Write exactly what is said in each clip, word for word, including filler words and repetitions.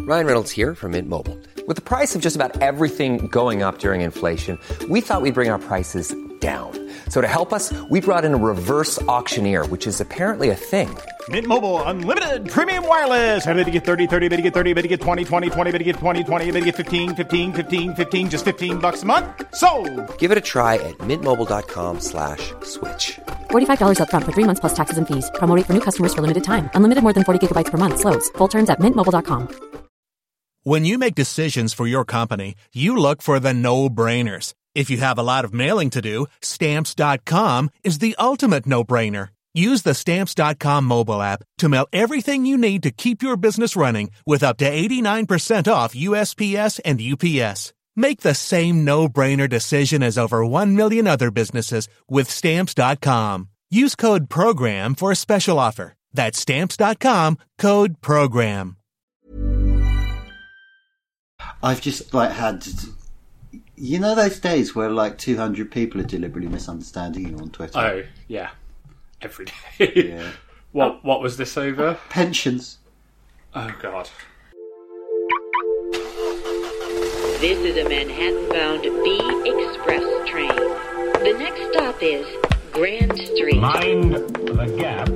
Ryan Reynolds here from Mint Mobile. With the price of just about everything going up during inflation, we thought we'd bring our prices down. So to help us, we brought in a reverse auctioneer, which is apparently a thing. Mint Mobile Unlimited Premium Wireless. How to get thirty, thirty, how to get thirty, how to get twenty, twenty, twenty, how to get twenty, twenty, how to get fifteen, fifteen, fifteen, fifteen, just fifteen bucks a month? Sold! Give it a try at mintmobile.com slash switch. forty-five dollars up front for three months plus taxes and fees. Promo rate for new customers for limited time. Unlimited more than forty gigabytes per month. Slows full terms at mint mobile dot com. When you make decisions for your company, you look for the no-brainers. If you have a lot of mailing to do, Stamps dot com is the ultimate no-brainer. Use the Stamps dot com mobile app to mail everything you need to keep your business running with up to eighty-nine percent off U S P S and U P S. Make the same no-brainer decision as over one million other businesses with Stamps dot com. Use code PROGRAM for a special offer. That's Stamps dot com, code PROGRAM. I've just like had, you know, those days where like two hundred people are deliberately misunderstanding you on Twitter. Oh yeah, every day. Yeah. What what was this over? Pensions. Oh God. This is a Manhattan-bound B Express train. The next stop is Grand Street. Mind the gap.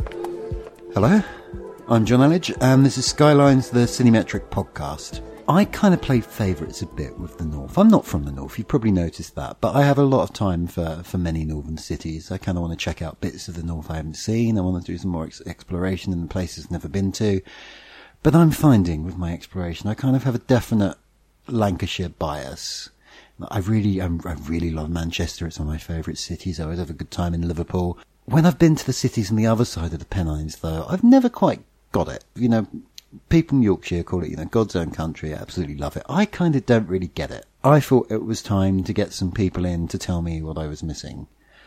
Hello, I'm John Elledge, and this is Skylines, the Cinemetric podcast. I kind of play favourites a bit with the North. I'm not from the North, you've probably noticed that, but I have a lot of time for, for many northern cities. I kind of want to check out bits of the North I haven't seen. I want to do some more ex- exploration in the places I've never been to. But I'm finding with my exploration, I kind of have a definite Lancashire bias. I really, I'm, I really love Manchester. It's one of my favourite cities. I always have a good time in Liverpool. When I've been to the cities on the other side of the Pennines, though, I've never quite got it. You know, people in Yorkshire call it, you know, God's own country. I absolutely love it. I kind of don't really get it. I thought it was time to get some people in to tell me what I was missing.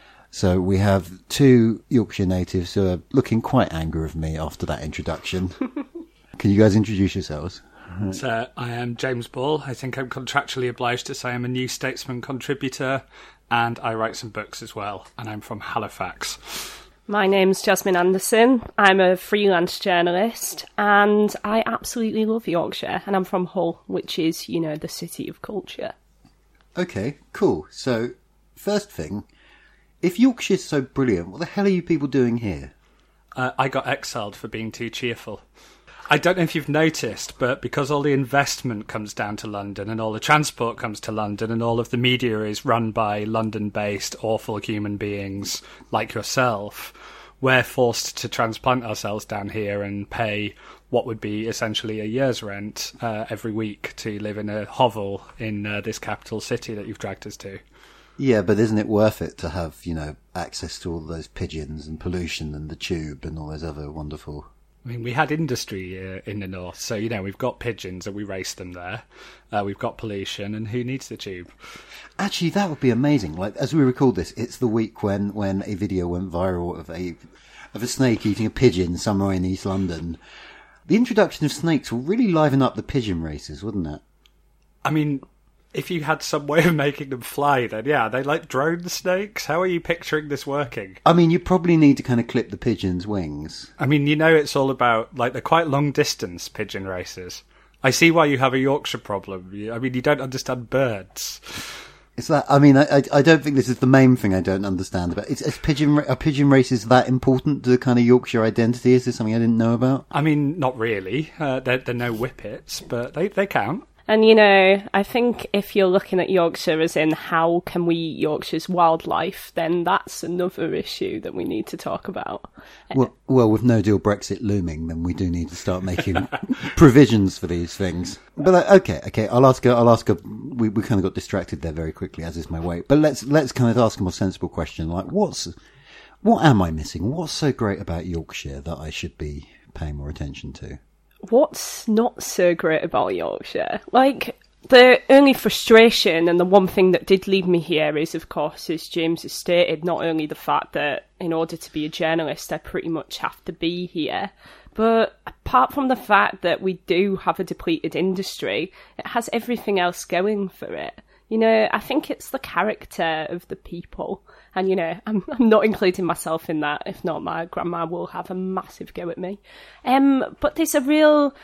So we have two Yorkshire natives who are looking quite angry with me after that introduction. Can you guys introduce yourselves? So I am James Ball. I think I'm contractually obliged to say I'm a New Statesman contributor, and I write some books as well, and I'm from Halifax. My name's Jasmine Anderson. I'm a freelance journalist, and I absolutely love Yorkshire, and I'm from Hull, which is, you know, the city of culture. Okay, cool. So, first thing, if Yorkshire's so brilliant, what the hell are you people doing here? Uh, I got exiled for being too cheerful. I don't know if you've noticed, but because all the investment comes down to London and all the transport comes to London and all of the media is run by London-based awful human beings like yourself, we're forced to transplant ourselves down here and pay what would be essentially a year's rent uh, every week to live in a hovel in uh, this capital city that you've dragged us to. Yeah, but isn't it worth it to have, you know, access to all those pigeons and pollution and the tube and all those other wonderful... I mean, we had industry uh, in the north, so, you know, we've got pigeons and we race them there. Uh, we've got pollution, and who needs the tube? Actually, that would be amazing. Like, as we record this, it's the week when, when a video went viral of a of a snake eating a pigeon somewhere in East London. The introduction of snakes will really liven up the pigeon races, wouldn't it? I mean, if you had some way of making them fly, then yeah, they like drone snakes. How are you picturing this working? I mean, you probably need to kind of clip the pigeon's wings. I mean, you know, it's all about, like, they're quite long distance pigeon races. I see why you have a Yorkshire problem. I mean, you don't understand birds. It's that, I mean, I, I don't think this is the main thing I don't understand about. It's, it's pigeon, are pigeon races that important to the kind of Yorkshire identity? Is this something I didn't know about? I mean, not really. Uh, they're, they're no whippets, but they, they count. And, you know, I think if you're looking at Yorkshire as in how can we eat Yorkshire's wildlife, then that's another issue that we need to talk about. Well, well, with no deal Brexit looming, then we do need to start making provisions for these things. But uh, okay, okay, I'll ask. A, I'll ask. A, we we kind of got distracted there very quickly, as is my way. But let's let's kind of ask a more sensible question. Like, what's what am I missing? What's so great about Yorkshire that I should be paying more attention to? What's not so great about Yorkshire? Like, the only frustration and the one thing that did lead me here is, of course, as James has stated, not only the fact that in order to be a journalist, I pretty much have to be here, but apart from the fact that we do have a depleted industry, it has everything else going for it. You know, I think it's the character of the people. And, you know, I'm, I'm not including myself in that. If not, my grandma will have a massive go at me. Um, but there's a real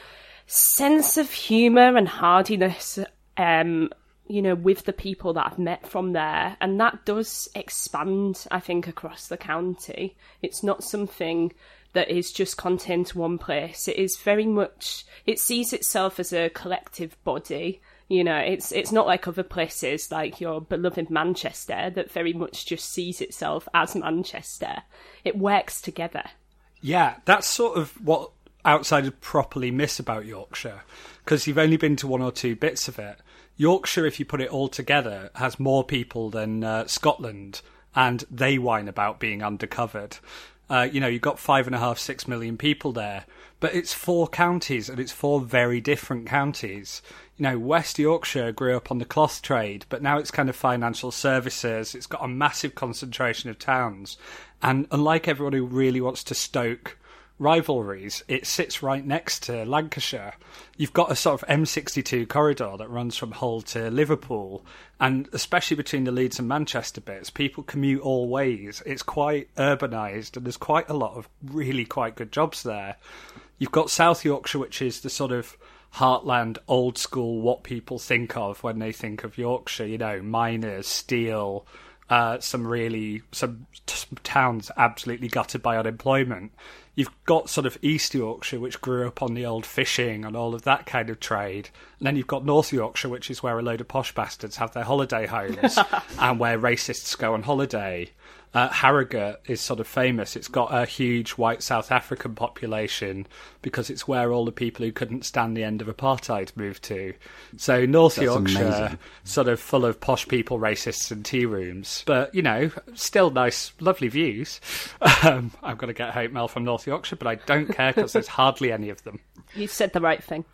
sense of humour and hardiness, um, you know, with the people that I've met from there. And that does expand, I think, across the county. It's not something that is just contained to one place. It is very much, it sees itself as a collective body. You know, it's it's not like other places, like your beloved Manchester, that very much just sees itself as Manchester. It works together. Yeah, that's sort of what outsiders properly miss about Yorkshire, because you've only been to one or two bits of it. Yorkshire, if you put it all together, has more people than uh, Scotland, and they whine about being undercovered. Uh, you know, you've got five and a half, six million people there, but it's four counties, and it's four very different counties. You know, West Yorkshire grew up on the cloth trade, but now it's kind of financial services. It's got a massive concentration of towns. And unlike everyone who really wants to stoke rivalries, it sits right next to Lancashire. You've got a sort of M sixty-two corridor that runs from Hull to Liverpool, and especially between the Leeds and Manchester bits, people commute all ways. It's quite urbanised, and there's quite a lot of really quite good jobs there. You've got South Yorkshire, which is the sort of heartland, old school, what people think of when they think of Yorkshire. You know, miners, steel, uh, some really, some t- towns absolutely gutted by unemployment. You've got sort of East Yorkshire, which grew up on the old fishing and all of that kind of trade. And then you've got North Yorkshire, which is where a load of posh bastards have their holiday homes and where racists go on holiday. Uh, Harrogate is sort of famous. It's got a huge white South African population because it's where all the people who couldn't stand the end of apartheid moved to. So North That's Yorkshire, amazing. sort of full of posh people, racists and tea rooms. But, you know, still nice, lovely views. Um, I'm going to get hate mail from North Yorkshire, but I don't care because there's hardly any of them. You said the right thing.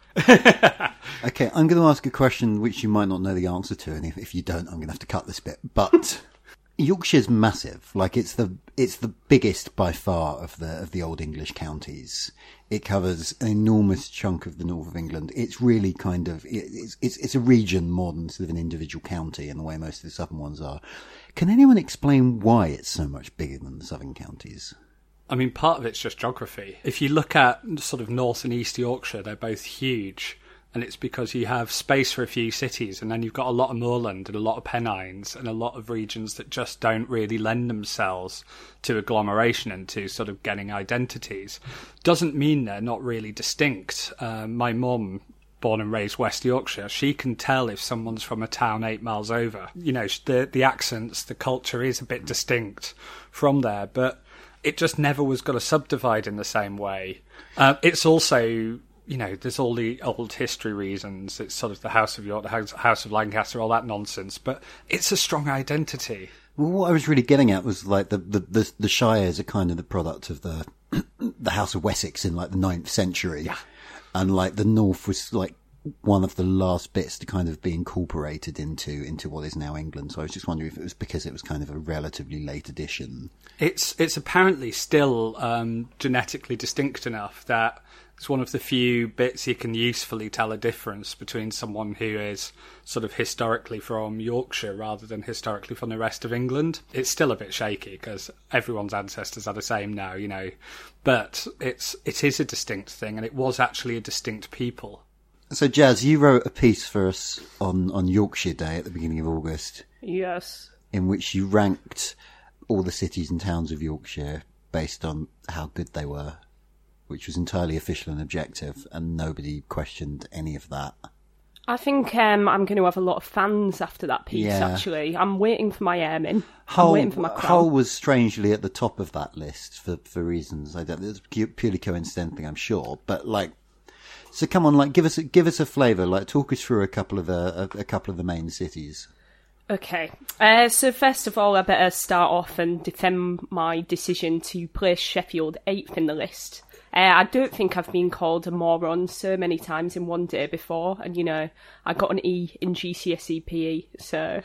Okay, I'm going to ask a question which you might not know the answer to, and if, if you don't, I'm going to have to cut this bit. But Yorkshire's massive. Like, it's the it's the biggest by far of the of the old English counties. It covers an enormous chunk of the north of England. It's really kind of it, it's it's it's a region more than sort of an individual county in the way most of the southern ones are. Can anyone explain why it's so much bigger than the southern counties? I mean, part of it's just geography. If you look at sort of North and East Yorkshire, they're both huge. And it's because you have space for a few cities, and then you've got a lot of moorland and a lot of pennines and a lot of regions that just don't really lend themselves to agglomeration and to sort of getting identities. Doesn't mean they're not really distinct. Uh, my mum, born and raised West Yorkshire, she can tell if someone's from a town eight miles over. You know, the the accents, the culture is a bit distinct from there, but it just never was going to subdivide in the same way. Uh, it's also, you know, there's all the old history reasons. It's sort of the House of York, the House, House of Lancaster, all that nonsense. But it's a strong identity. Well, what I was really getting at was like the the the, the shires are kind of the product of the the House of Wessex in like the ninth century, Yeah. and like the north was like one of the last bits to kind of be incorporated into into what is now England. So I was just wondering if it was because it was kind of a relatively late addition. It's it's apparently still um, genetically distinct enough that it's one of the few bits you can usefully tell a difference between someone who is sort of historically from Yorkshire rather than historically from the rest of England. It's still a bit shaky because everyone's ancestors are the same now, you know. But it's it is a distinct thing, and it was actually a distinct people. So, Jazz, you wrote a piece for us on, on Yorkshire Day at the beginning of August. Yes. In which you ranked all the cities and towns of Yorkshire based on how good they were, which was entirely official and objective, and nobody questioned any of that. I think um, I'm going to have a lot of fans after that piece, Yeah. actually. I'm waiting for my Ermine. I'm Hull, waiting for my crown. Hull was strangely at the top of that list for, for reasons. I don't, it's pu- purely coincidentally, I'm sure. But, like, so come on, like, give us a, give us a flavour. Like, talk us through a couple of the, a, a couple of the main cities. Okay, uh, so first of all, I better start off and defend my decision to place Sheffield eighth in the list. Uh, I don't think I've been called a moron so many times in one day before, and you know, I got an E in G C S E P E, so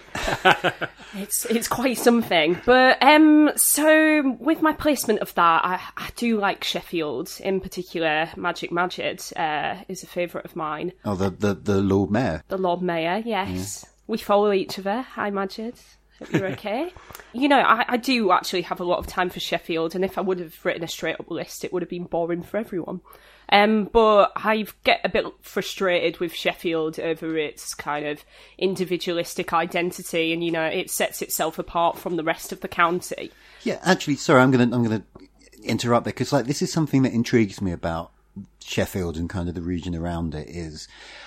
it's it's quite something. But um, so with my placement of that, I, I do like Sheffield in particular. Magic Majid uh, is a favourite of mine. Oh, the, the, the Lord Mayor. The Lord Mayor, yes. Yeah. We follow each other. Hi, Majid. Hope you're okay. You know, I, I do actually have a lot of time for Sheffield, and if I would have written a straight-up list, it would have been boring for everyone. Um, but I get a bit frustrated with Sheffield over its kind of individualistic identity, and, you know, it sets itself apart from the rest of the county. Yeah, actually, sorry, I'm going to I'm going to interrupt there, because like this is something that intrigues me about Sheffield and kind of the region around it. Is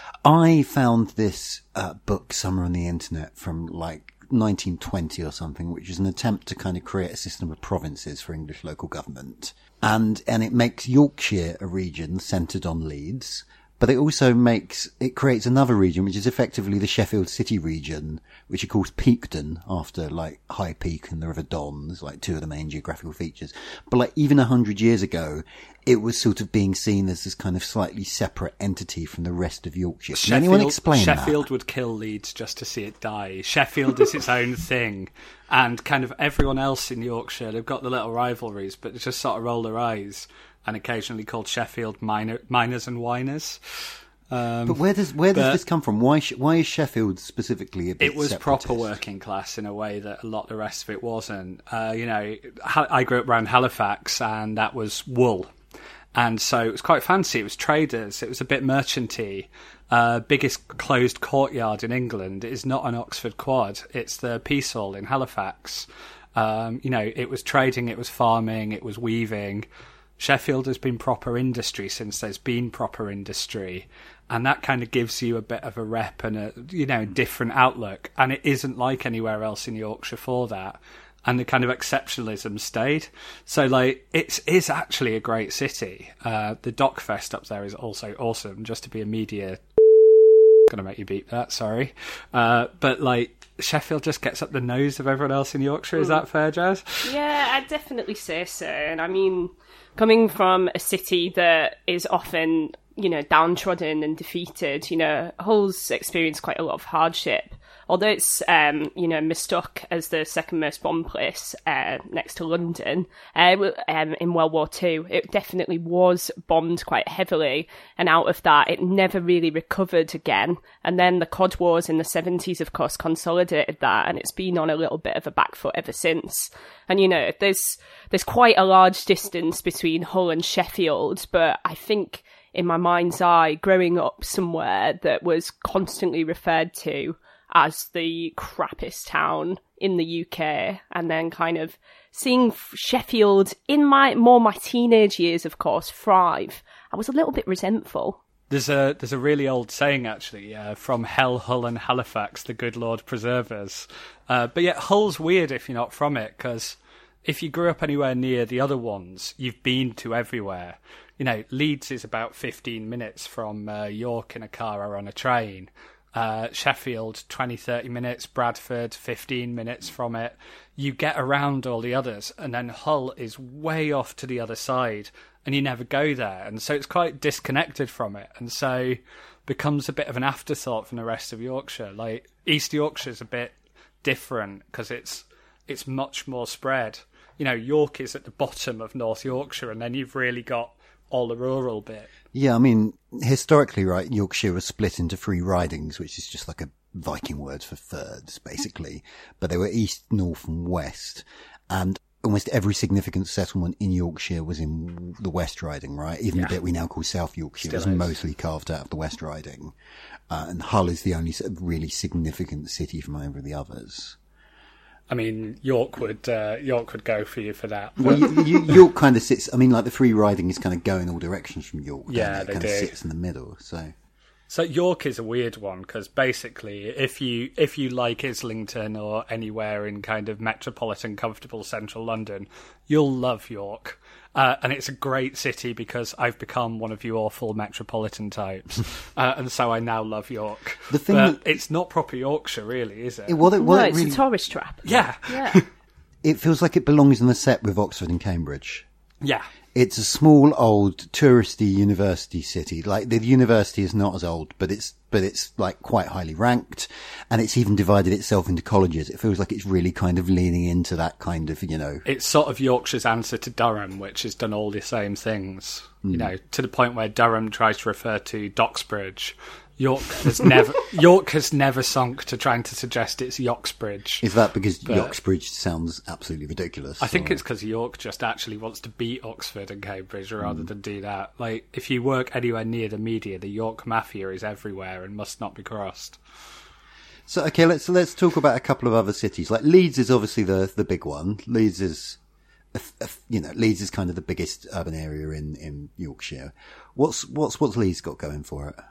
I found this uh, book somewhere on the internet from like nineteen twenty or something, which is an attempt to kind of create a system of provinces for English local government. And, and it makes Yorkshire a region centred on Leeds, but it also makes, it creates another region, which is effectively the Sheffield City region, which it calls Peakden, after like High Peak and the River Dons, like two of the main geographical features. But like even a hundred years ago, it was sort of being seen as this kind of slightly separate entity from the rest of Yorkshire. Can Sheffield, anyone explain that? Sheffield would kill Leeds just to see it die. Sheffield is its own thing. And kind of everyone else in Yorkshire, they've got the little rivalries, but they just sort of roll their eyes and occasionally called Sheffield minor, miners and whiners. Um, but where does where does but this come from? Why why is Sheffield specifically a bit It was separatist? proper working class in a way that a lot of the rest of it wasn't. Uh, you know, I grew up around Halifax, and that was wool. And so it was quite fancy. It was traders. It was a bit merchanty. Uh, biggest closed courtyard in England is not an Oxford Quad. It's the Peace Hall in Halifax. Um, you know, it was trading, it was farming, it was weaving. Sheffield has been proper industry since there's been proper industry. And that kind of gives you a bit of a rep and a, you know, different outlook. And it isn't like anywhere else in Yorkshire for that. And the kind of exceptionalism stayed. So, like, it is actually a great city. Uh, the Dockfest up there is also awesome, just to be a media... Gonna make you beep that, sorry. Uh, but, like, Sheffield just gets up the nose of everyone else in Yorkshire. Is that fair, Jazz? Yeah, I'd definitely say so. And I mean, coming from a city that is often, you know, downtrodden and defeated, you know, Hull's experienced quite a lot of hardship. Although it's, um, you know, mistook as the second most bombed place uh, next to London uh, um, in World War Two, it definitely was bombed quite heavily. And out of that, it never really recovered again. And then the Cod Wars in the seventies, of course, consolidated that. And it's been on a little bit of a back foot ever since. And, you know, there's there's quite a large distance between Hull and Sheffield. But I think in my mind's eye, growing up somewhere that was constantly referred to as the crappiest town in the U K, and then kind of seeing Sheffield in my more my teenage years, of course, thrive, I was a little bit resentful. There's a there's a really old saying, actually, uh, from Hell, Hull and Halifax, the good Lord preserve us. Uh, but yet Hull's weird if you're not from it, because if you grew up anywhere near the other ones, you've been to everywhere. You know, Leeds is about fifteen minutes from uh, York in a car or on a train. Uh, Sheffield, twenty, thirty minutes. Bradford, fifteen minutes from it. You get around all the others, and then Hull is way off to the other side, and you never go there. And so it's quite disconnected from it, and so becomes a bit of an afterthought from the rest of Yorkshire. Like, East Yorkshire's a bit different, because it's it's much more spread. You know, York is at the bottom of North Yorkshire, and then you've really got all the rural bit. Yeah, I mean, historically, right, Yorkshire was split into three ridings, which is just like a Viking word for thirds, basically. But they were east, north and west. And almost every significant settlement in Yorkshire was in the West Riding, right? Even Yeah. the bit we now call South Yorkshire Still was is. mostly carved out of the West Riding. Uh, and Hull is the only sort of really significant city from over the others. I mean, York would uh, York would go for you for that. Well, you, you, York kind of sits, I mean, like the Free Riding is kind of going all directions from York. doesn't Yeah, it? It they kind of do. sits in the middle, so. So York is a weird one, because basically, if you if you like Islington or anywhere in kind of metropolitan, comfortable central London, you'll love York. Uh, and it's a great city because I've become one of you awful metropolitan types. uh, and so I now love York. The thing but that- it's not proper Yorkshire, really, is it? It, what it, what no, it it's really, a tourist trap. yeah. Yeah. it feels like it belongs in the set with Oxford and Cambridge. Yeah. It's a small, old, touristy university city. Like, the university is not as old, but it's, but it's like quite highly ranked, and it's even divided itself into colleges. It feels like it's really kind of leaning into that kind of, you know. It's sort of Yorkshire's answer to Durham, which has done all the same things. You know, to the point where Durham tries to refer to Doxbridge York has never York has never sunk to trying to suggest it's Yoxbridge. Is that because But- Yoxbridge sounds absolutely ridiculous? I think or- it's because York just actually wants to beat Oxford and Cambridge Hmm. rather than do that. Like, if you work anywhere near the media, the York mafia is everywhere and must not be crossed. So okay, let's let's talk about a couple of other cities. Like Leeds is obviously the the big one. Leeds is, a, a, you know, Leeds is kind of the biggest urban area in, in Yorkshire. What's what's what's Leeds got going for it?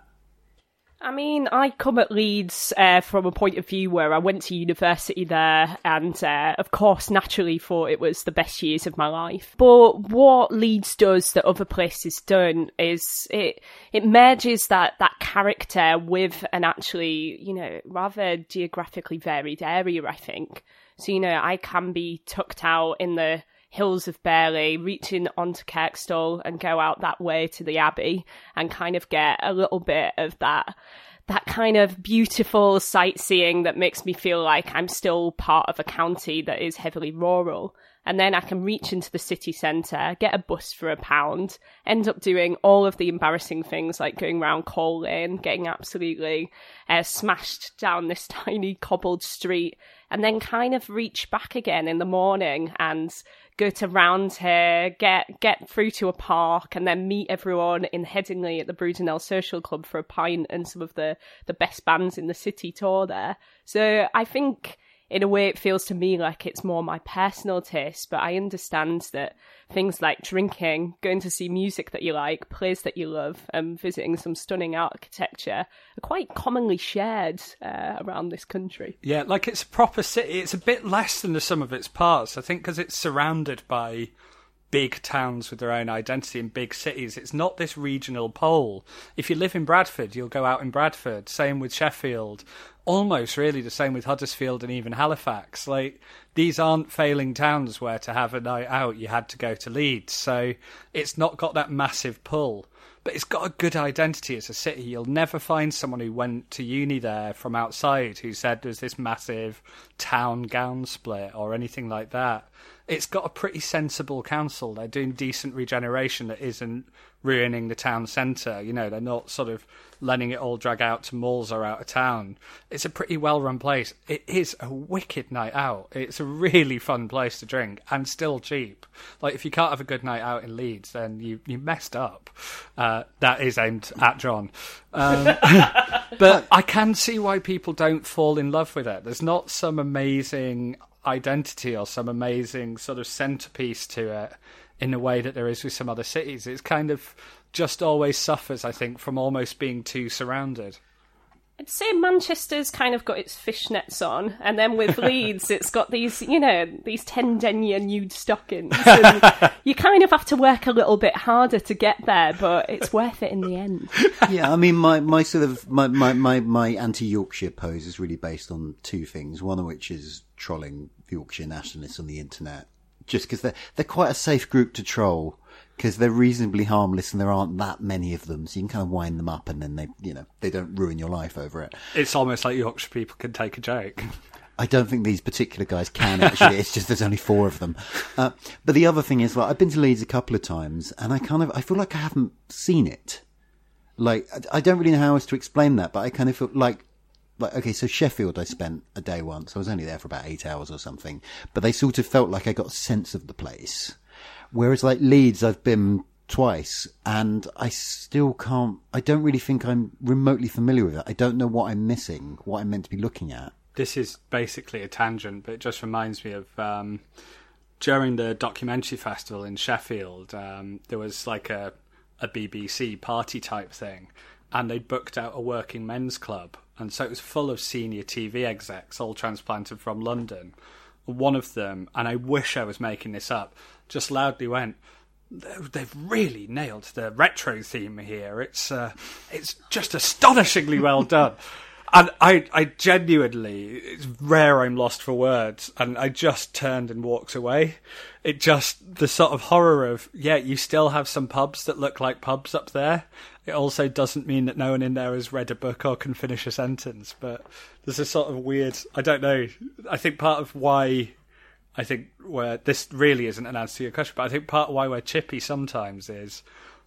I mean, I come at Leeds uh, from a point of view where I went to university there and, uh, of course, naturally thought it was the best years of my life. But what Leeds does that other places don't is it it merges that, that character with an actually, you know, rather geographically varied area, I think. So, you know, I can be tucked out in the hills of Burley, reaching onto Kirkstall and go out that way to the Abbey and kind of get a little bit of that that kind of beautiful sightseeing that makes me feel like I'm still part of a county that is heavily rural. And then I can reach into the city centre, get a bus for a pound, end up doing all of the embarrassing things like going round Coal Lane, getting absolutely uh, smashed down this tiny cobbled street, and then kind of reach back again in the morning and go to Roundhay, get get through to a park, and then meet everyone in Headingley at the Brudenell Social Club for a pint and some of the, the best bands in the city tour there. So I think, in a way, it feels to me like it's more my personal taste, but I understand that things like drinking, going to see music that you like, plays that you love, and visiting some stunning architecture are quite commonly shared uh, around this country. Yeah, like it's a proper city. It's a bit less than the sum of its parts, I think, because it's surrounded by big towns with their own identity and big cities. It's not this regional pole. If you live in Bradford, you'll go out in Bradford. Same with Sheffield. Almost really the same with Huddersfield and even Halifax. Like, these aren't failing towns where to have a night out you had to go to Leeds. So it's not got that massive pull. But it's got a good identity as a city. You'll never find someone who went to uni there from outside who said there's this massive town gown split or anything like that. It's got a pretty sensible council. They're doing decent regeneration that isn't ruining the town centre. You know, they're not sort of letting it all drag out to malls or out of town. It's a pretty well-run place. It is a wicked night out. It's a really fun place to drink and still cheap. Like, if you can't have a good night out in Leeds, then you, you messed up. Uh, that is aimed at John. Um, but I can see why people don't fall in love with it. There's not some amazing identity or some amazing sort of centrepiece to it in the way that there is with some other cities. It's kind of just always suffers, I think, from almost being too surrounded. I'd say Manchester's kind of got its fishnets on, and then with Leeds, it's got these, you know, these ten denier nude stockings. And you kind of have to work a little bit harder to get there, but it's worth it in the end. Yeah, I mean, my, my sort of, my, my, my, my anti-Yorkshire pose is really based on two things, one of which is trolling Yorkshire nationalists on the internet, just because they're, they're quite a safe group to troll, because they're reasonably harmless and there aren't that many of them, so you can kind of wind them up and then they, you know, they don't ruin your life over it. It's almost like Yorkshire people can take a joke. I don't think these particular guys can, actually. It's just there's only four of them. Uh, but the other thing is, like, I've been to Leeds a couple of times and I kind of, I feel like I haven't seen it. Like, I, I don't really know how else to explain that, but I kind of feel like, like, okay, so Sheffield, I spent a day once. I was only there for about eight hours or something, but they sort of felt like I got a sense of the place. Whereas, like, Leeds, I've been twice and I still can't, I don't really think I'm remotely familiar with it. I don't know what I'm missing, what I'm meant to be looking at. This is basically a tangent, but it just reminds me of um, during the documentary festival in Sheffield, um, there was like a, a B B C party type thing, and they booked out a working men's club. And so it was full of senior T V execs, all transplanted from London. One of them, and I wish I was making this up, just loudly went, "They've really nailed the retro theme here. It's uh, it's just astonishingly well done." And I, I genuinely, it's rare I'm lost for words, and I just turned and walked away. It just, the sort of horror of, yeah, you still have some pubs that look like pubs up there. It also doesn't mean that no one in there has read a book or can finish a sentence, but there's a sort of weird, I don't know, I think part of why, I think where, this really isn't an answer to your question, but I think part of why we're chippy sometimes is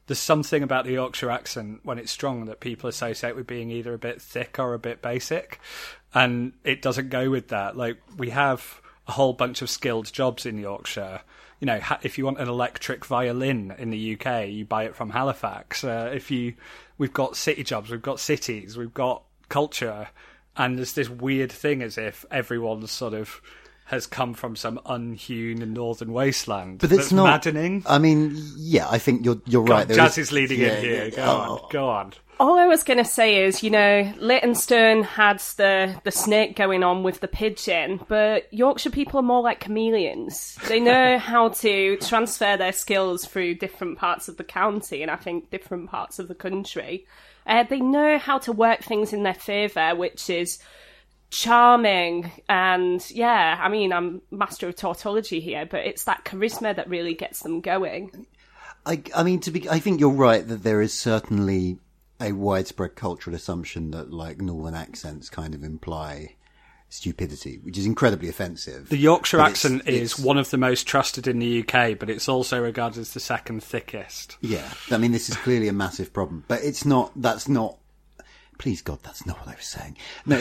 there's something about the Yorkshire accent when it's strong that people associate with being either a bit thick or a bit basic, and it doesn't go with that. Like, we have a whole bunch of skilled jobs in Yorkshire. You know, if you want an electric violin in the U K, you buy it from Halifax. Uh, if you, we've got city jobs, we've got cities, we've got culture, and there's this weird thing as if everyone's sort of has come from some unhewn northern wasteland. But it's That's not maddening. I mean, yeah, I think you're you're Go right. on, There Jazz is, is leading yeah, in here. yeah, Go oh. on, go on. All I was going to say is, you know, Leytonstone had the, the snake going on with the pigeon, but Yorkshire people are more like chameleons. They know how to transfer their skills through different parts of the county, and I think different parts of the country. Uh, they know how to work things in their favour, which is charming. And yeah, I mean, I'm master of tautology here, but it's that charisma that really gets them going. I, I mean, to be, I think you're right that there is certainly a widespread cultural assumption that, like, northern accents kind of imply stupidity, which is incredibly offensive. The Yorkshire But accent it's, is it's, one of the most trusted in the U K, but it's also regarded as the second thickest. Yeah, I mean, this is clearly a massive problem, but it's not. That's not. Please God, that's not what I was saying. No,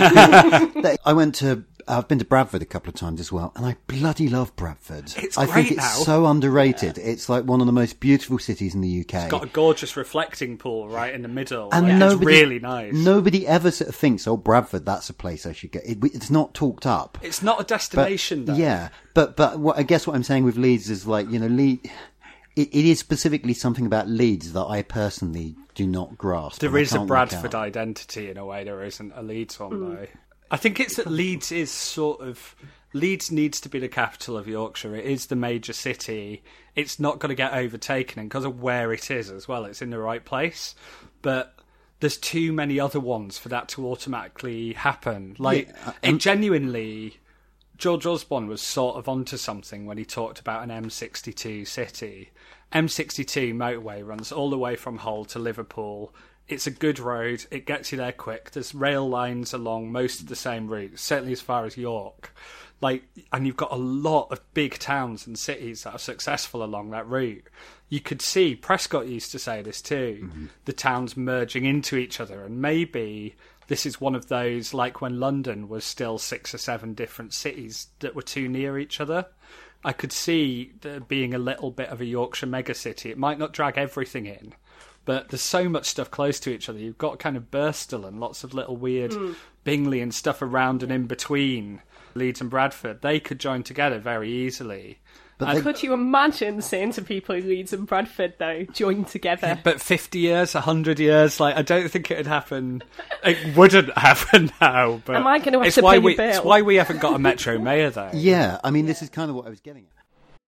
I went to. I've been to Bradford a couple of times as well, and I bloody love Bradford. It's I great think it's now. so underrated. It's like one of the most beautiful cities in the U K. It's got a gorgeous reflecting pool right in the middle. And like, nobody, it's really nice. Nobody ever sort of thinks, "Oh, Bradford, that's a place I should go." It, it's not talked up. It's not a destination, but, though. Yeah, but but what, I guess what I'm saying with Leeds is, like, you know, Leeds. It, it is specifically something about Leeds that I personally do not grasp. There is a Bradford out. identity in a way. There isn't a Leeds one, mm. though. I think it's that Leeds is sort of... Leeds needs to be the capital of Yorkshire. It is the major city. It's not going to get overtaken, and because of where it is as well, it's in the right place. But there's too many other ones for that to automatically happen. Like, yeah, it genuinely... George Osborne was sort of onto something when he talked about an M sixty-two city. M sixty-two motorway runs all the way from Hull to Liverpool. It's a good road. It gets you there quick. There's rail lines along most of the same route, certainly as far as York. Like, and you've got a lot of big towns and cities that are successful along that route. You could see, Prescott used to say this too, mm-hmm. the towns merging into each other, and maybe this is one of those, like when London was still six or seven different cities that were too near each other. I could see there being a little bit of a Yorkshire megacity. It might not drag everything in, but there's so much stuff close to each other. You've got kind of Birstall and lots of little weird mm. Bingley and stuff around and in between Leeds and Bradford. They could join together very easily. But they... Could you imagine saying to people in Leeds and Bradford, though, join together? Yeah, but fifty years, one hundred years, like, I don't think it would happen. It wouldn't happen now. But Am I going to have it's to why pay we, your bill? It's why we haven't got a Metro Mayor, though. Yeah, I mean, this is kind of what I was getting at.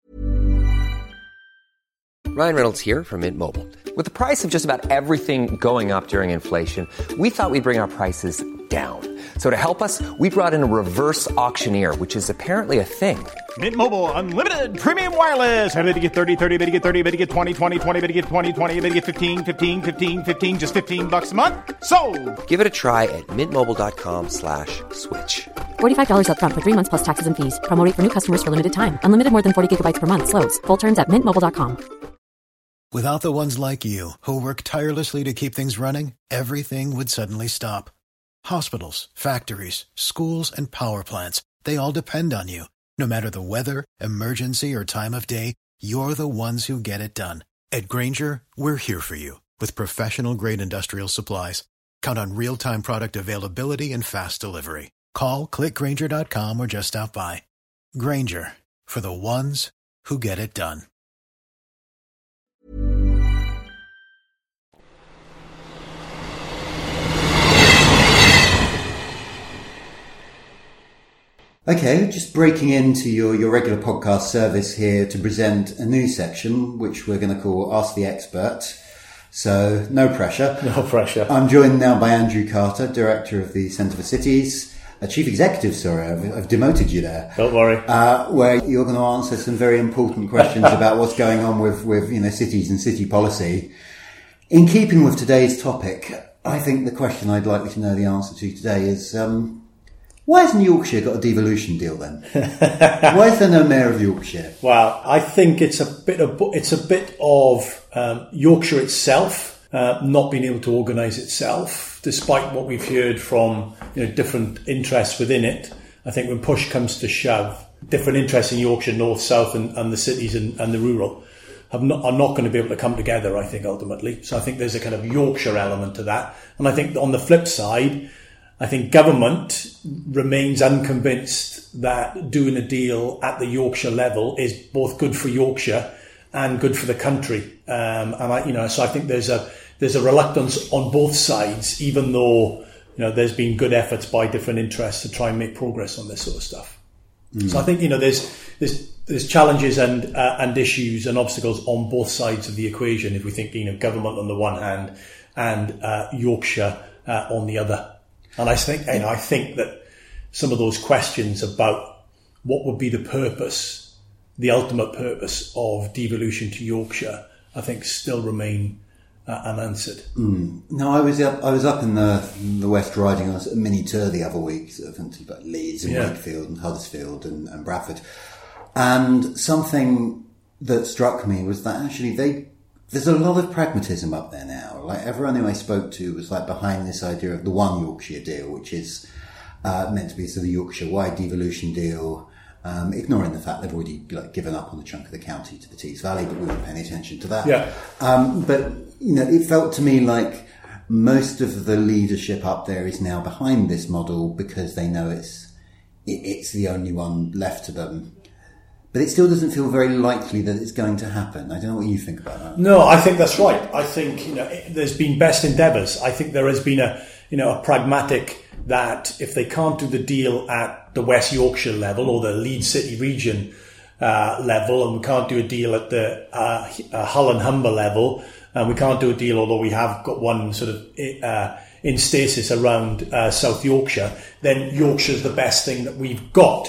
Ryan Reynolds here from Mint Mobile. With the price of just about everything going up during inflation, we thought we'd bring our prices down. So to help us, we brought in a reverse auctioneer, which is apparently a thing. Mint Mobile Unlimited Premium Wireless. How to get thirty, thirty, how to get thirty, how to get twenty, twenty, twenty, how to get twenty, twenty, how to get fifteen, fifteen, fifteen, fifteen, just fifteen bucks a month? Sold! Give it a try at mintmobile.com slash switch. forty-five dollars up front for three months plus taxes and fees. Promo rate for new customers for limited time. Unlimited more than forty gigabytes per month. Slows full terms at mint mobile dot com. Without the ones like you, who work tirelessly to keep things running, everything would suddenly stop. Hospitals, factories, schools, and power plants, they all depend on you. No matter the weather, emergency, or time of day, you're the ones who get it done. At Grainger, we're here for you with professional-grade industrial supplies. Count on real-time product availability and fast delivery. Call, click Grainger dot com, or just stop by. Grainger, for the ones who get it done. Okay, just breaking into your, your regular podcast service here to present a new section, which we're going to call Ask the Expert. So, no pressure. No pressure. I'm joined now by Andrew Carter, Director of the Centre for Cities, uh, Chief Executive, sorry, I've, I've demoted you there. Don't worry. Uh, where you're going to answer some very important questions about what's going on with, with, you know, cities and city policy. In keeping with today's topic, I think the question I'd like you to know the answer to today is, um, why hasn't Yorkshire got a devolution deal then? Why is there no mayor of Yorkshire? Well, I think it's a bit of it's a bit of Um, Yorkshire itself, uh, not being able to organise itself, despite what we've heard from you know different interests within it. I think when push comes to shove, different interests in Yorkshire, north, south, and, and the cities and, and the rural have not, are not going to be able to come together, I think, ultimately. So I think there's a kind of Yorkshire element to that. And I think on the flip side, I think government remains unconvinced that doing a deal at the Yorkshire level is both good for Yorkshire and good for the country. Um, and I, you know, so I think there's a there's a reluctance on both sides, even though you know there's been good efforts by different interests to try and make progress on this sort of stuff. Mm. So I think you know there's there's there's challenges and uh, and issues and obstacles on both sides of the equation. If we think you know government on the one hand and uh, Yorkshire uh, on the other. And I think, you know, I think that some of those questions about what would be the purpose, the ultimate purpose of devolution to Yorkshire, I think still remain uh, unanswered. Mm. No, I was up. I was up in the in the West Riding. I was at a mini tour the other week, sort of into like Leeds and yeah. Wakefield and Huddersfield and, and Bradford. And something that struck me was that actually they. There's a lot of pragmatism up there now. Like everyone who I spoke to was like behind this idea of the one Yorkshire deal, which is uh, meant to be sort of a Yorkshire-wide devolution deal, um, ignoring the fact they've already like given up on a chunk of the county to the Tees Valley, but we weren't paying attention to that. Yeah. Um, but you know, it felt to me like most of the leadership up there is now behind this model because they know it's it, it's the only one left to them. But it still doesn't feel very likely that it's going to happen. I don't know what you think about that. No, I think that's right. I think you know there's been best endeavours. I think there has been a you know a pragmatic that if they can't do the deal at the West Yorkshire level or the Leeds City region uh, level, and we can't do a deal at the uh, uh, Hull and Humber level, and we can't do a deal, although we have got one sort of uh, in stasis around uh, South Yorkshire, then Yorkshire's the best thing that we've got.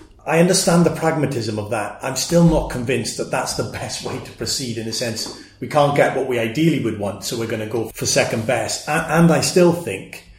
I understand the pragmatism of that. I'm still not convinced that that's the best way to proceed in a sense. We can't get what we ideally would want, so we're going to go for second best. And I still think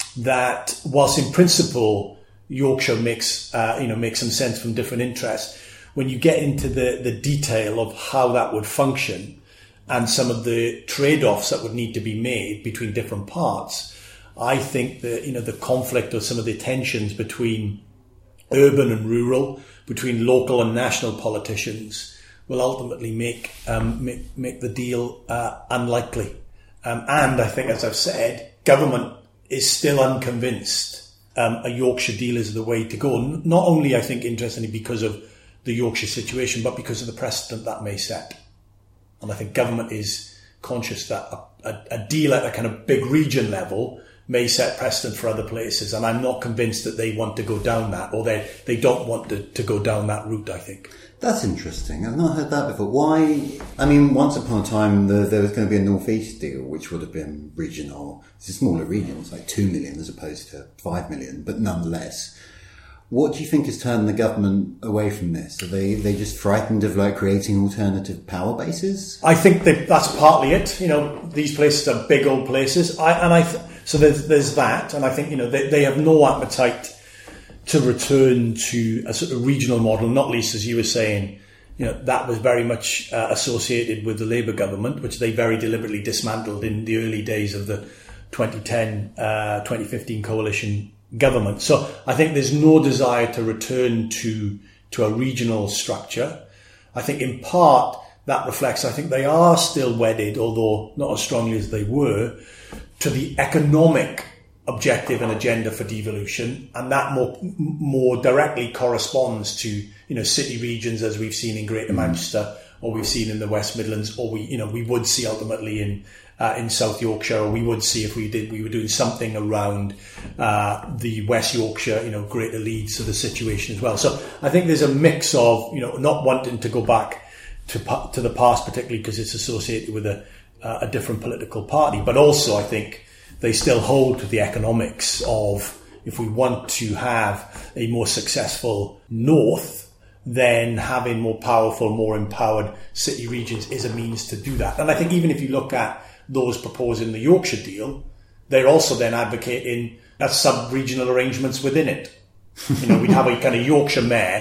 that whilst in principle Yorkshire makes uh, you know makes some sense from different interests, when you get into the, the detail of how that would function and some of the trade-offs that would need to be made between different parts, I think that you know the conflict or some of the tensions between urban and rural, between local and national politicians, will ultimately make um, make, make the deal uh, unlikely. Um, and I think, as I've said, government is still unconvinced um, a Yorkshire deal is the way to go. Not only, I think, interestingly, because of the Yorkshire situation, but because of the precedent that may set. And I think government is conscious that a, a, a deal at a kind of big region level may set precedent for other places, and I'm not convinced that they want to go down that, or they they don't want to, to go down that route, I think. That's interesting. I've not heard that before. Why? I mean, once upon a time, the, there was going to be a North East deal, which would have been regional. It's a smaller region. It's like two million as opposed to five million, but nonetheless. What do you think has turned the government away from this? Are they they just frightened of like creating alternative power bases? I think that that's partly it. You know, these places are big old places. I, and I... Th- So there's, there's that, and I think you know they, they have no appetite to return to a sort of regional model. Not least, as you were saying, you know that was very much uh, associated with the Labour government, which they very deliberately dismantled in the early days of the twenty ten, uh, twenty fifteen coalition government. So I think there's no desire to return to to a regional structure. I think in part that reflects. I think they are still wedded, although not as strongly as they were, to the economic objective and agenda for devolution, and that more more directly corresponds to you know city regions as we've seen in Greater mm. Manchester, or we've seen in the West Midlands, or we you know we would see ultimately in uh, in South Yorkshire, or we would see if we did we were doing something around uh, the West Yorkshire, you know Greater Leeds sort of situation as well. So I think there's a mix of you know not wanting to go back to to the past, particularly because it's associated with a Uh, a different political party, but also I think they still hold to the economics of if we want to have a more successful north, then having more powerful, more empowered city regions is a means to do that. And I think even if you look at those proposing the Yorkshire deal, they're also then advocating uh, sub-regional arrangements within it. You know, we'd have a kind of Yorkshire mayor,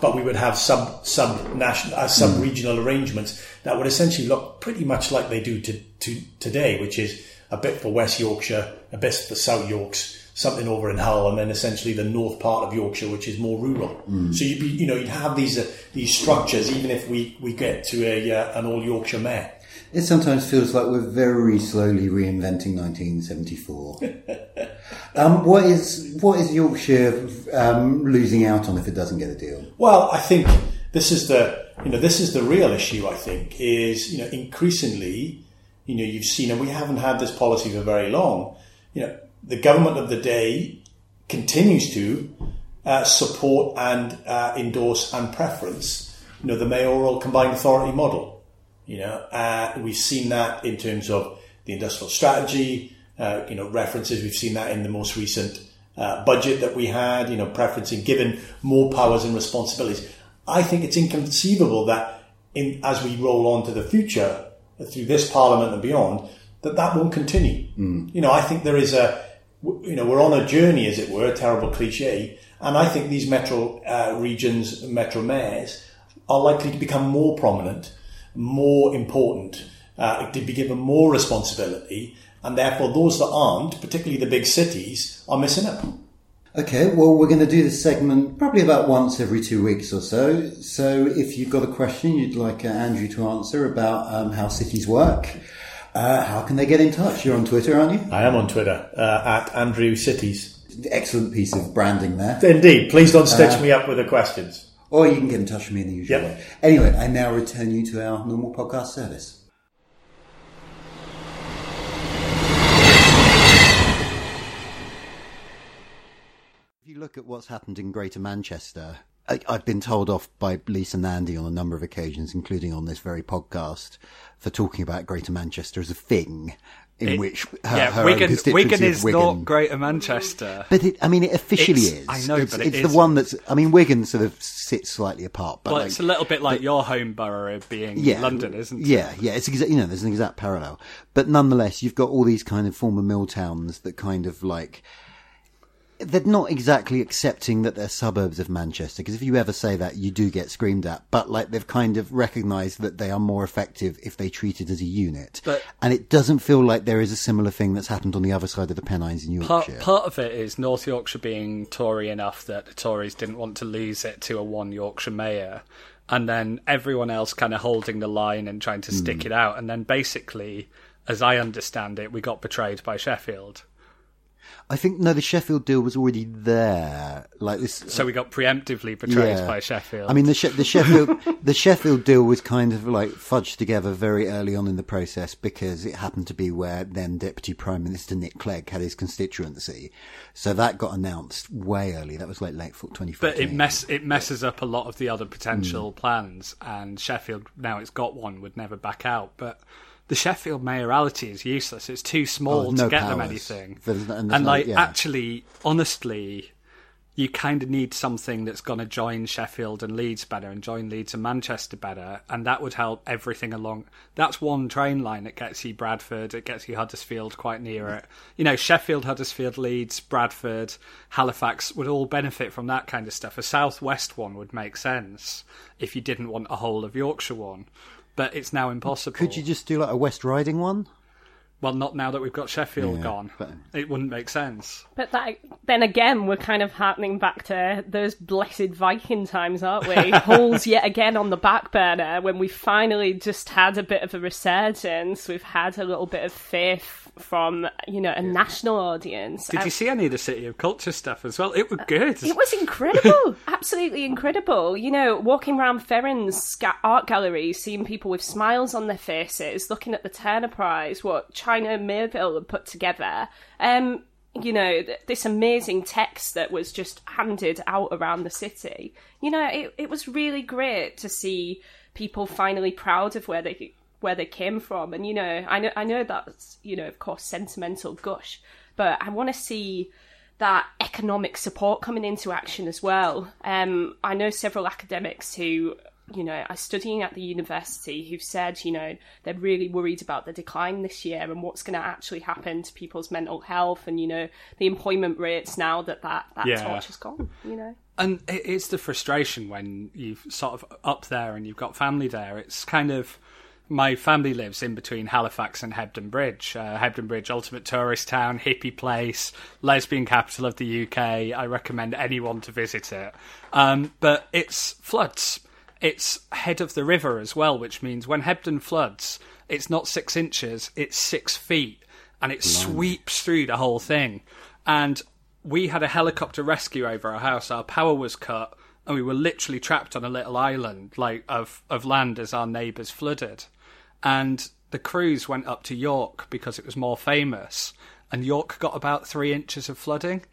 but we would have sub sub national uh, sub regional arrangements that would essentially look pretty much like they do to, to today, which is a bit for West Yorkshire, a bit for South Yorks, something over in Hull, and then essentially the north part of Yorkshire, which is more rural. Mm. So you'd be, you know, you'd have these uh, these structures, even if we, we get to a uh, an all Yorkshire mayor. It sometimes feels like we're very slowly reinventing nineteen seventy-four. um, what is what is Yorkshire um, losing out on if it doesn't get a deal? Well, I think this is the you know this is the real issue. I think is you know increasingly, you know, you've seen, and we haven't had this policy for very long. You know, the government of the day continues to uh, support and uh, endorse and preference, you know, the mayoral combined authority model. You know, uh, we've seen that in terms of the industrial strategy, uh, you know, references. We've seen that in the most recent uh, budget that we had, you know, preferencing, given more powers and responsibilities. I think it's inconceivable that in, as we roll on to the future, through this parliament and beyond, that that won't continue. Mm. You know, I think there is a, you know, we're on a journey, as it were, a terrible cliche, and I think these metro uh, regions, metro mayors, are likely to become more prominent, more important, uh, to be given more responsibility, and therefore those that aren't, particularly the big cities, are missing out. Okay, well, we're going to do this segment probably about once every two weeks or so. So if you've got a question you'd like uh, Andrew to answer about um, how cities work, uh, how can they get in touch? You're on Twitter, aren't you? I am on Twitter, uh, at Andrew Cities. Excellent piece of branding there. Indeed. Please don't stitch uh, me up with the questions. Or you can get in touch with me in the usual yep. way. Anyway, I now return you to our normal podcast service. If you look at what's happened in Greater Manchester, I, I've been told off by Lisa Nandy on a number of occasions, including on this very podcast, for talking about Greater Manchester as a thing. In it, which her, yeah, her Wigan, own Wigan is Wigan. not Greater Manchester. But it, I mean, it officially it's, is. I know, it's, but it it's is. the one that's. I mean, Wigan sort of sits slightly apart. But well, like, it's a little bit like but, your home borough being yeah, London, isn't it? Yeah, yeah. It's exa- you know, there's an exact parallel. But nonetheless, you've got all these kind of former mill towns that kind of like. They're not exactly accepting that they're suburbs of Manchester, because if you ever say that, you do get screamed at. But like they've kind of recognised that they are more effective if they treat it as a unit. But, and it doesn't feel like there is a similar thing that's happened on the other side of the Pennines in Yorkshire. Part, part of it is North Yorkshire being Tory enough that the Tories didn't want to lose it to a one Yorkshire mayor. And then everyone else kind of holding the line and trying to mm. stick it out. And then basically, as I understand it, we got betrayed by Sheffield. I think, no, the Sheffield deal was already there. Like this, so we got preemptively betrayed yeah. by Sheffield. I mean, the, she- the Sheffield the Sheffield deal was kind of like fudged together very early on in the process because it happened to be where then Deputy Prime Minister Nick Clegg had his constituency. So that got announced way early. That was like late twenty fourteen. But it mess it messes up a lot of the other potential mm. plans, and Sheffield, now it's got one, would never back out. But the Sheffield mayoralty is useless. It's too small oh, to no get powers. them anything. There's, and there's and like, no, yeah. actually, honestly, you kind of need something that's going to join Sheffield and Leeds better and join Leeds and Manchester better, and that would help everything along. That's one train line that gets you Bradford, it gets you Huddersfield quite near it. You know, Sheffield, Huddersfield, Leeds, Bradford, Halifax would all benefit from that kind of stuff. A southwest one would make sense if you didn't want a whole of Yorkshire one. But it's now impossible. Could you just do like a West Riding one? Well, not now that we've got Sheffield yeah, gone. But... It wouldn't make sense. But that, then again, we're kind of harkening back to those blessed Viking times, aren't we? Holes yet again on the back burner when we finally just had a bit of a resurgence. We've had a little bit of faith from, you know, a national audience. Did um, you see any of the City of Culture stuff as well? It was good. It was incredible. Absolutely incredible. You know, walking around Ferrens art gallery, seeing people with smiles on their faces, looking at the Turner Prize, what China Mayville had put together. Um, you know, th- this amazing text that was just handed out around the city. You know, it, it was really great to see people finally proud of where they where they came from. And, you know, I know, I know that's, you know, of course, sentimental gush, but I want to see that economic support coming into action as well. Um, I know several academics who, you know, are studying at the university who've said, you know, they're really worried about the decline this year and what's going to actually happen to people's mental health and, you know, the employment rates now that that, that yeah. torch has gone, you know. And it is the frustration when you've sort of up there and you've got family there. It's kind of... My family lives in between Halifax and Hebden Bridge. Uh, Hebden Bridge, ultimate tourist town, hippie place, lesbian capital of the U K. I recommend anyone to visit it. Um, but it's floods. It's head of the river as well, which means when Hebden floods, it's not six inches, it's six feet. And it Blimey. sweeps through the whole thing. And we had a helicopter rescue over our house. Our power was cut, and we were literally trapped on a little island like of, of land as our neighbours flooded. And the crews went up to York because it was more famous. And York got about three inches of flooding.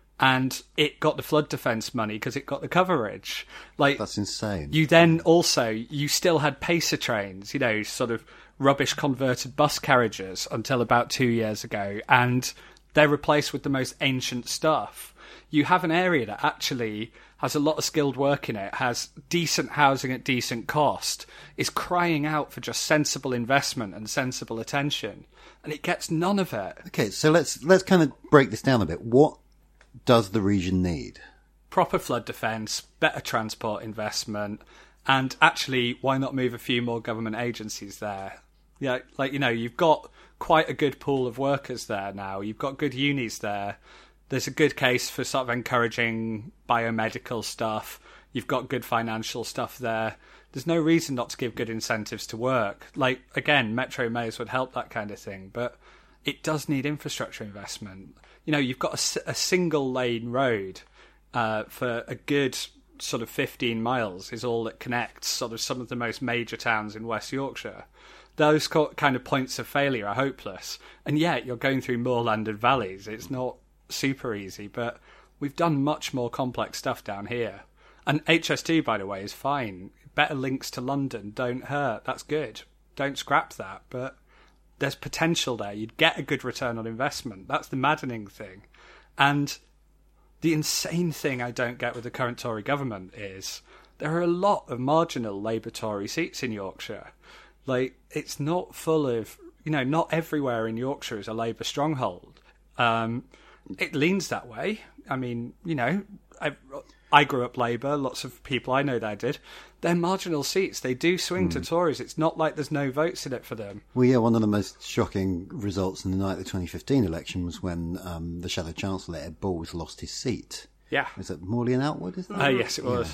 And it got the flood defence money because it got the coverage. Like That's insane. You then also, you still had pacer trains, you know, sort of rubbish converted bus carriages until about two years ago. And they're replaced with the most ancient stuff. You have an area that actually has a lot of skilled work in it, has decent housing at decent cost, is crying out for just sensible investment and sensible attention, and it gets none of it. Okay, so let's let's kind of break this down a bit. What does the region need? Proper flood defence, better transport investment, and actually, why not move a few more government agencies there? Yeah, like, you know, you've got quite a good pool of workers there now. You've got good unis there. There's a good case for sort of encouraging biomedical stuff. You've got good financial stuff there. There's no reason not to give good incentives to work. Like, again, Metro Maze would help that kind of thing, but it does need infrastructure investment. You know, you've got a, a single lane road uh, for a good sort of fifteen miles is all that connects sort of some of the most major towns in West Yorkshire. Those kind of points of failure are hopeless. And yet you're going through moorland and valleys. It's not super easy, but we've done much more complex stuff down here. And H S two, by the way, is fine. Better links to London don't hurt. That's good. Don't scrap that. But there's potential there. You'd get a good return on investment. That's the maddening thing. And the insane thing I don't get with the current Tory government is there are a lot of marginal Labour Tory seats in Yorkshire. Like, it's not full of, you know, not everywhere in Yorkshire is a Labour stronghold. Um, it leans that way. I mean, you know, I, I grew up Labour, lots of people I know that did. They're marginal seats. They do swing mm. to Tories. It's not like there's no votes in it for them. Well, yeah, one of the most shocking results in the night of the twenty fifteen election was when um, the Shadow Chancellor, Ed Balls, lost his seat. Yeah. Was it Morley and Outwood, isn't it? Uh, yes, it was. Yeah.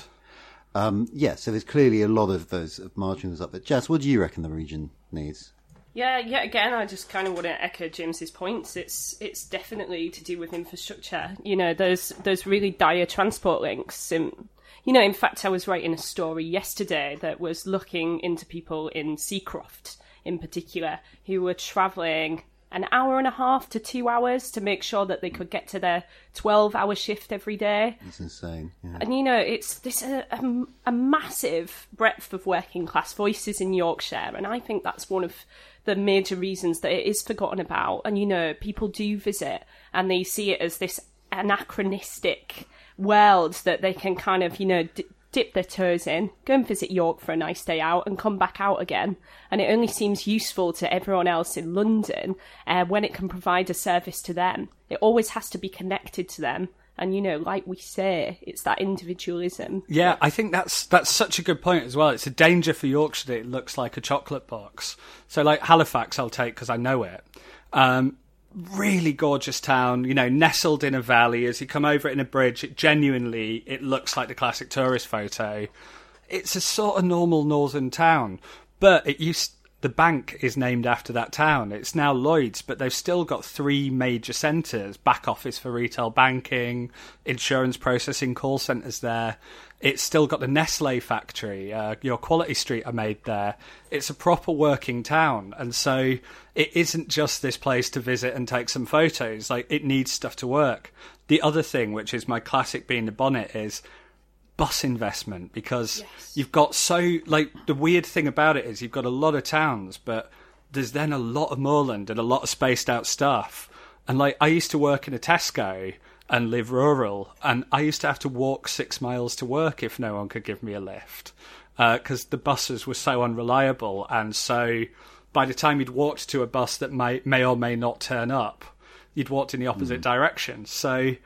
Um, yeah, so there's clearly a lot of those marginals up there. Jess, what do you reckon the region needs? Yeah, yeah. Again, I just kind of want to echo James's points. It's it's definitely to do with infrastructure. You know, there's there's really dire transport links. And, you know, in fact, I was writing a story yesterday that was looking into people in Seacroft, in particular, who were travelling an hour and a half to two hours to make sure that they could get to their twelve-hour shift every day. That's insane. Yeah. And, you know, it's this a, a, a massive breadth of working-class voices in Yorkshire, and I think that's one of the major reasons that it is forgotten about. And, you know, people do visit, and they see it as this anachronistic world that they can kind of, you know, d- dip their toes in, go and visit York for a nice day out and come back out again. And it only seems useful to everyone else in London uh, when it can provide a service to them. It always has to be connected to them. And, you know, like we say, it's that individualism. Yeah, I think that's that's such a good point as well. It's a danger for Yorkshire that it looks like a chocolate box. So, like, Halifax I'll take because I know it. Um, really gorgeous town, you know, nestled in a valley. As you come over it in a bridge, it genuinely, it looks like the classic tourist photo. It's a sort of normal northern town, but it used the bank is named after that town. It's now Lloyd's, but they've still got three major centres, back office for retail banking, insurance processing, call centres there. It's still got the Nestle factory. Uh, your Quality Street are made there. It's a proper working town. And so it isn't just this place to visit and take some photos. Like, it needs stuff to work. The other thing, which is my classic being the bonnet, is bus investment, because yes. you've got so, like, the weird thing about it is you've got a lot of towns, but there's then a lot of moorland and a lot of spaced out stuff. And, like, I used to work in a Tesco and live rural, and I used to have to walk six miles to work if no one could give me a lift, because uh, the buses were so unreliable. And so by the time you'd walked to a bus that may, may or may not turn up, you'd walked in the opposite mm. direction. So,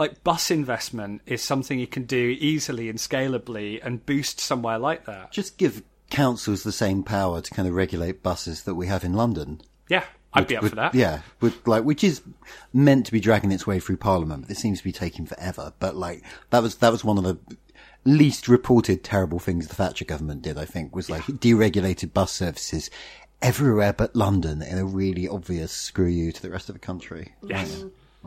like bus investment is something you can do easily and scalably and boost somewhere like that. Just give councils the same power to kind of regulate buses that we have in London. Yeah, I'd With- be up with- for that. Yeah, with like which is meant to be dragging its way through Parliament, but it seems to be taking forever. But like that was that was one of the least reported terrible things the Thatcher government did. I think was like deregulated bus services everywhere but London in a really obvious screw you to the rest of the country. Yes.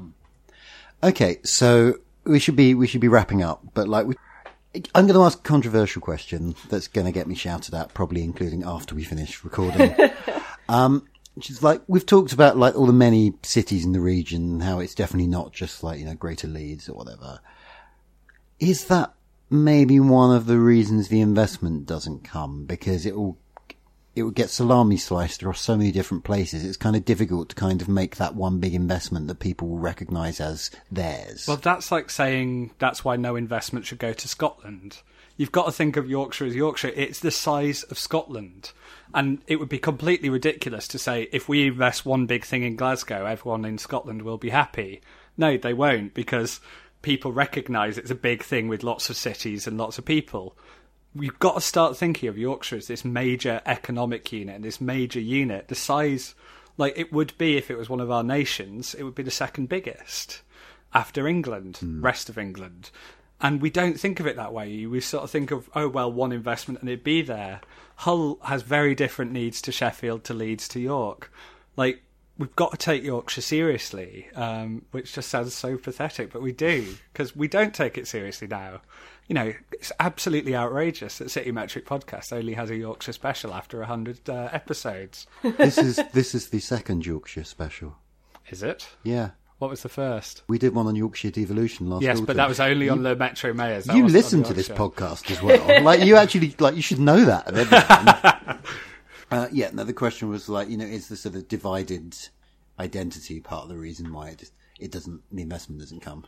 Okay, so we should be we should be wrapping up, but like we, I'm going to ask a controversial question that's going to get me shouted at, probably including after we finish recording. um, which is like we've talked about like all the many cities in the region and how it's definitely not just like, you know, Greater Leeds or whatever. Is that maybe one of the reasons the investment doesn't come? Because it will it will get salami sliced across so many different places. It's kind of difficult to kind of make that one big investment that people will recognise as theirs. Well, that's like saying that's why no investment should go to Scotland. You've got to think of Yorkshire as Yorkshire. It's the size of Scotland. And it would be completely ridiculous to say if we invest one big thing in Glasgow, everyone in Scotland will be happy. No, they won't, because people recognise it's a big thing with lots of cities and lots of people. We've got to start thinking of Yorkshire as this major economic unit, this major unit. The size, like it would be if it was one of our nations, it would be the second biggest after England, mm. rest of England. And we don't think of it that way. We sort of think of, oh, well, one investment and it'd be there. Hull has very different needs to Sheffield, to Leeds, to York. Like, we've got to take Yorkshire seriously, um, which just sounds so pathetic, but we do, because we don't take it seriously now. You know, it's absolutely outrageous that City Metric Podcast only has a Yorkshire special after one hundred uh, episodes. This is this is the second Yorkshire special. Is it? Yeah. What was the first? We did one on Yorkshire devolution last Yes, autumn. but that was only you, on the Metro Mayors. That you wasn't listen on to this Yorkshire. podcast as well. Like, you actually, like, you should know that. Of everything. uh, yeah, no, the question was, like, you know, is the sort of divided identity part of the reason why it, just, it doesn't, the investment doesn't come?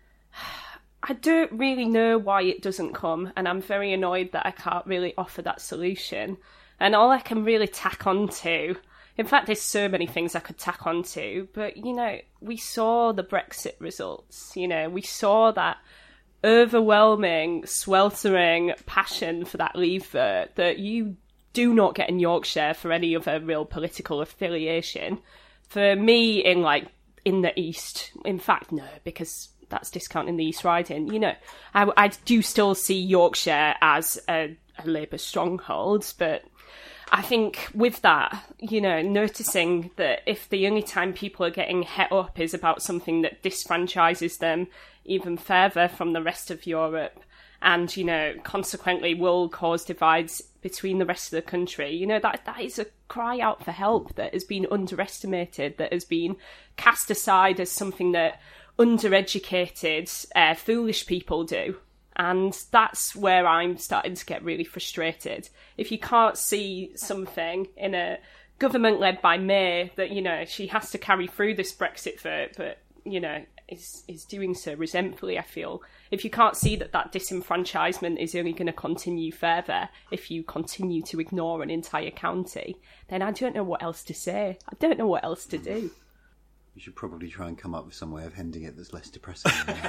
I don't really know why it doesn't come, and I'm very annoyed that I can't really offer that solution. And all I can really tack on to, in fact, there's so many things I could tack on to, but, you know, we saw the Brexit results, you know, we saw that overwhelming, sweltering passion for that Leave vote that you do not get in Yorkshire for any other real political affiliation. For me, in, like, in the East, in fact, no, because that's discounting the East Riding, you know, I, I do still see Yorkshire as a, a Labour stronghold, but I think with that, you know, noticing that if the only time people are getting het up is about something that disfranchises them even further from the rest of Europe and, you know, consequently will cause divides between the rest of the country, you know, that that is a cry out for help that has been underestimated, that has been cast aside as something that undereducated, uh, foolish people do. And that's where I'm starting to get really frustrated. If you can't see something in a government led by May that, you know, she has to carry through this Brexit vote, but, you know, is is doing so resentfully, I feel. If you can't see that that disenfranchisement is only going to continue further if you continue to ignore an entire county, then I don't know what else to say. I don't know what else to do. You should probably try and come up with some way of ending it that's less depressing.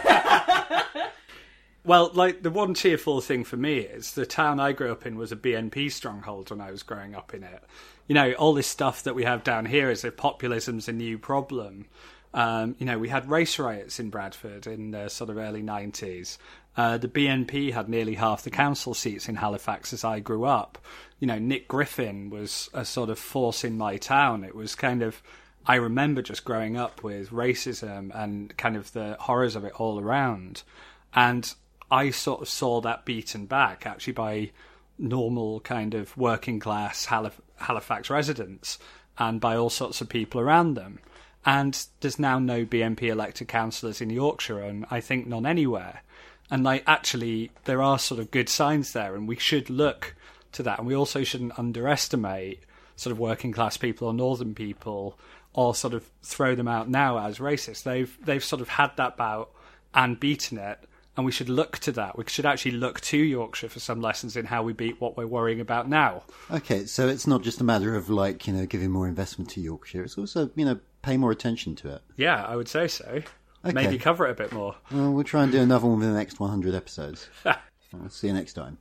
Well, like, the one cheerful thing for me is the town I grew up in was a B N P stronghold when I was growing up in it. You know, all this stuff that we have down here is if populism's a new problem. Um, you know, we had race riots in Bradford in the sort of early nineties. Uh, the B N P had nearly half the council seats in Halifax as I grew up. You know, Nick Griffin was a sort of force in my town. It was kind of, I remember just growing up with racism and kind of the horrors of it all around. And I sort of saw that beaten back, actually, by normal kind of working class Halif- Halifax residents and by all sorts of people around them. And there's now no B N P elected councillors in Yorkshire, and I think none anywhere. And, like, actually, there are sort of good signs there, and we should look to that. And we also shouldn't underestimate sort of working class people or northern people, or sort of throw them out now as racist. They've they've sort of had that bout and beaten it. And we should look to that. We should actually look to Yorkshire for some lessons in how we beat what we're worrying about now. Okay, so it's not just a matter of, like, you know, giving more investment to Yorkshire. It's also, you know, pay more attention to it. Yeah, I would say so. Okay. maybe cover it a bit more. Well, we'll try and do another one within the next one hundred episodes. I'll see you next time.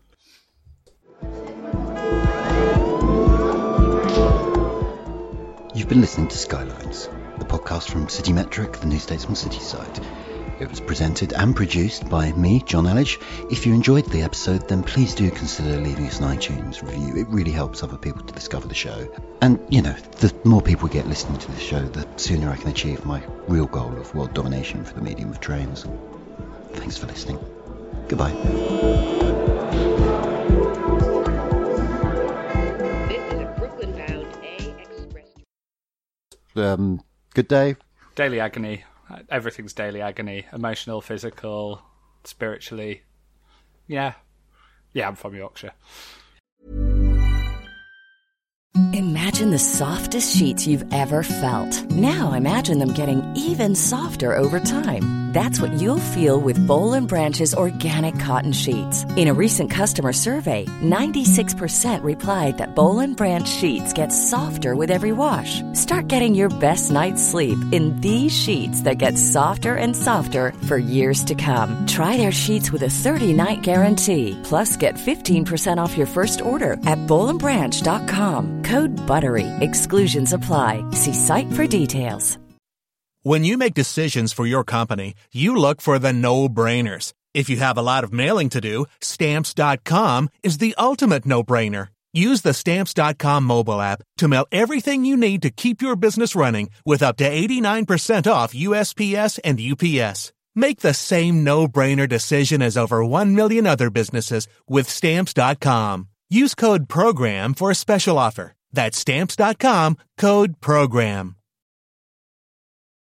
You've been listening to Skylines, the podcast from Citymetric, the New Statesman City site. It was presented and produced by me, John Elledge. If you enjoyed the episode, then please do consider leaving us an iTunes review. It really helps other people to discover the show. And, you know, the more people get listening to the show, the sooner I can achieve my real goal of world domination for the medium of trains. Thanks for listening. Goodbye. This is a Brooklyn-bound A Express. Um, good day. Daily agony. Everything's daily agony. Emotional, physical, spiritually. Yeah. Yeah, I'm from Yorkshire. Imagine the softest sheets you've ever felt. Now imagine them getting even softer over time. That's what you'll feel with Boll and Branch's organic cotton sheets. In a recent customer survey, ninety-six percent replied that Boll and Branch sheets get softer with every wash. Start getting your best night's sleep in these sheets that get softer and softer for years to come. Try their sheets with a thirty-night guarantee. Plus, get fifteen percent off your first order at boll and branch dot com. Code BUTTERY. Exclusions apply. See site for details. When you make decisions for your company, you look for the no-brainers. If you have a lot of mailing to do, Stamps dot com is the ultimate no-brainer. Use the Stamps dot com mobile app to mail everything you need to keep your business running with up to eighty-nine percent off U S P S and U P S. Make the same no-brainer decision as over one million other businesses with Stamps dot com. Use code PROGRAM for a special offer. That's Stamps dot com, code PROGRAM.